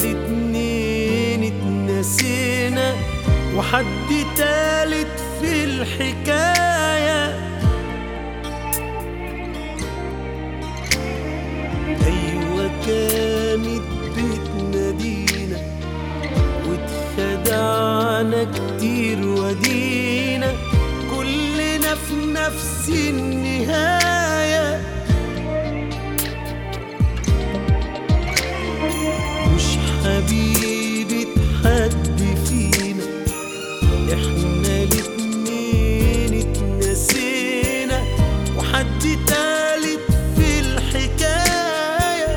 الاتنين اتنسينا وحد تالت في الحكاية. أيوة كانت بتنادينا واتخدعنا كتير ودينا كلنا في نفس النهاية. مش حبيبة حد فينا، احنا الاتنين اتنسينا وحد تالت في الحكاية.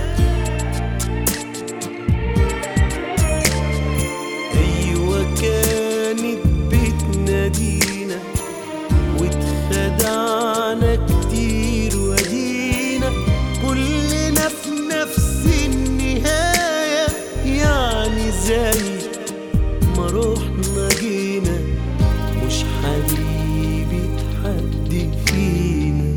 أيوة كانت بتنادينا واتخدعنا كتير ودينا كلنا في نفس النهاية. يعني زي ما روحنا جينا مش حبيبة حد فينا.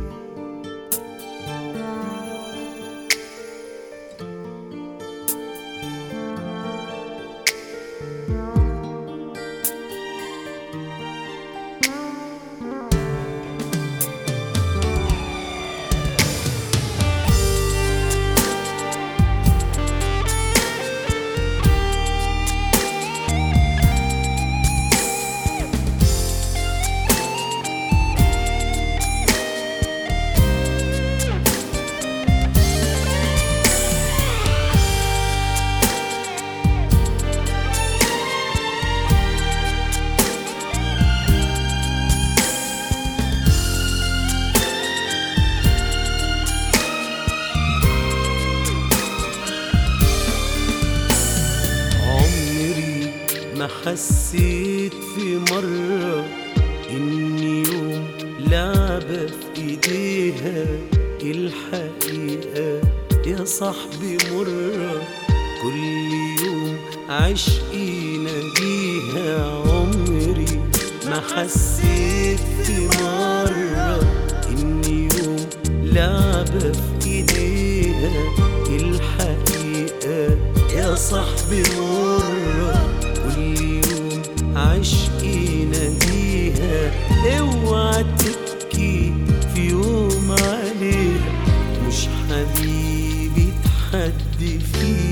ما حسيت في مرة إن يوم لعبة في إيديها الحقيقة يا صاحبي مرة. كل يوم عشقي ناديها عمري ما حسيت في مرة إن يوم لعبة في إيديها الحقيقة يا صاحبي مرة. كل يوم عشقي ناديها اوعى تبكي في يوم عليها مش حبيبة حد فيها.